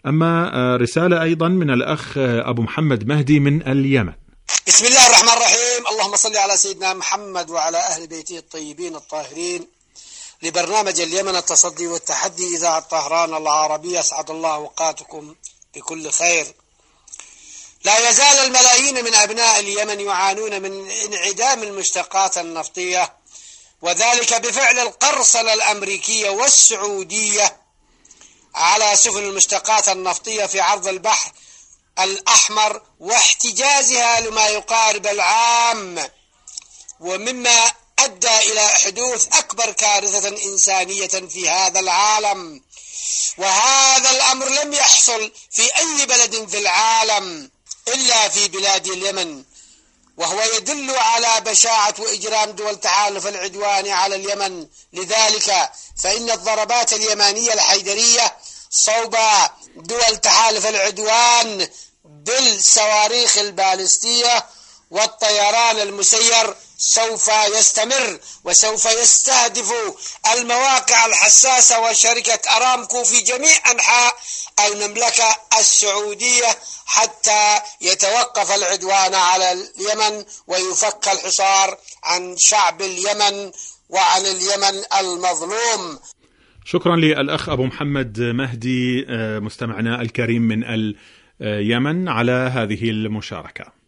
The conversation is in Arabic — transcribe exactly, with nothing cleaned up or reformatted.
أما رسالة أيضا من الأخ أبو محمد مهدي من اليمن. بسم الله الرحمن الرحيم. اللهم صل على سيدنا محمد وعلى أهل بيته الطيبين الطاهرين. لبرنامج اليمن التصدي والتحدي إذاعة طهران العربية، أسعد الله أوقاتكم بكل خير. لا يزال الملايين من أبناء اليمن يعانون من انعدام المشتقات النفطية، وذلك بفعل القرصنة الأمريكية والسعودية على سفن المشتقات النفطية في عرض البحر الأحمر، واحتجازها لما يقارب العام، ومما أدى إلى حدوث أكبر كارثة إنسانية في هذا العالم. وهذا الأمر لم يحصل في أي بلد في العالم إلا في بلاد اليمن، وهو يدل على بشاعة وإجرام دول تحالف العدوان على اليمن. لذلك فإن الضربات اليمانية الحيدرية صوب دول تحالف العدوان بالصواريخ البالستية والطيران المسير سوف يستمر، وسوف يستهدف المواقع الحساسة وشركة أرامكو في جميع أنحاء المملكة السعودية حتى يتوقف العدوان على اليمن ويفك الحصار عن شعب اليمن وعن اليمن المظلوم. شكرا للأخ أبو محمد مهدي مستمعنا الكريم من اليمن على هذه المشاركة.